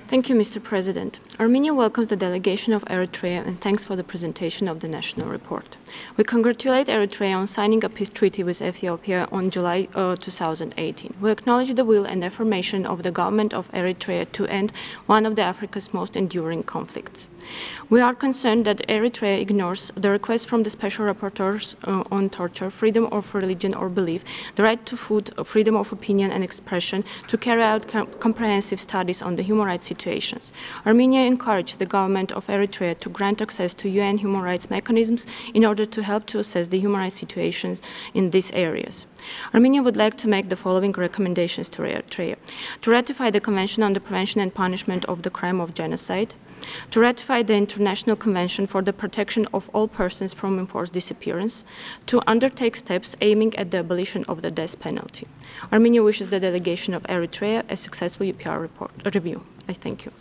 Thank you, Mr. President. Armenia welcomes the delegation of Eritrea and thanks for the presentation of the national report. We congratulate Eritrea on signing a peace treaty with Ethiopia on July 2018. We acknowledge the will and affirmation of the government of Eritrea to end one of Africa's most enduring conflicts. We are concerned that Eritrea ignores the request from the Special Rapporteurs on torture, freedom of religion or belief, the right to food, freedom of opinion and expression, to carry out comprehensive studies on the human rights situations. Armenia encouraged the government of Eritrea to grant access to UN human rights mechanisms in order to help to assess the human rights situations in these areas. Armenia would like to make the following recommendations to Eritrea: to ratify the Convention on the Prevention and Punishment of the Crime of Genocide, to ratify the International Convention for the Protection of All Persons from Enforced Disappearance, to undertake steps aiming at the abolition of the death penalty. Armenia wishes the delegation of Eritrea a successful UPR review. I thank you.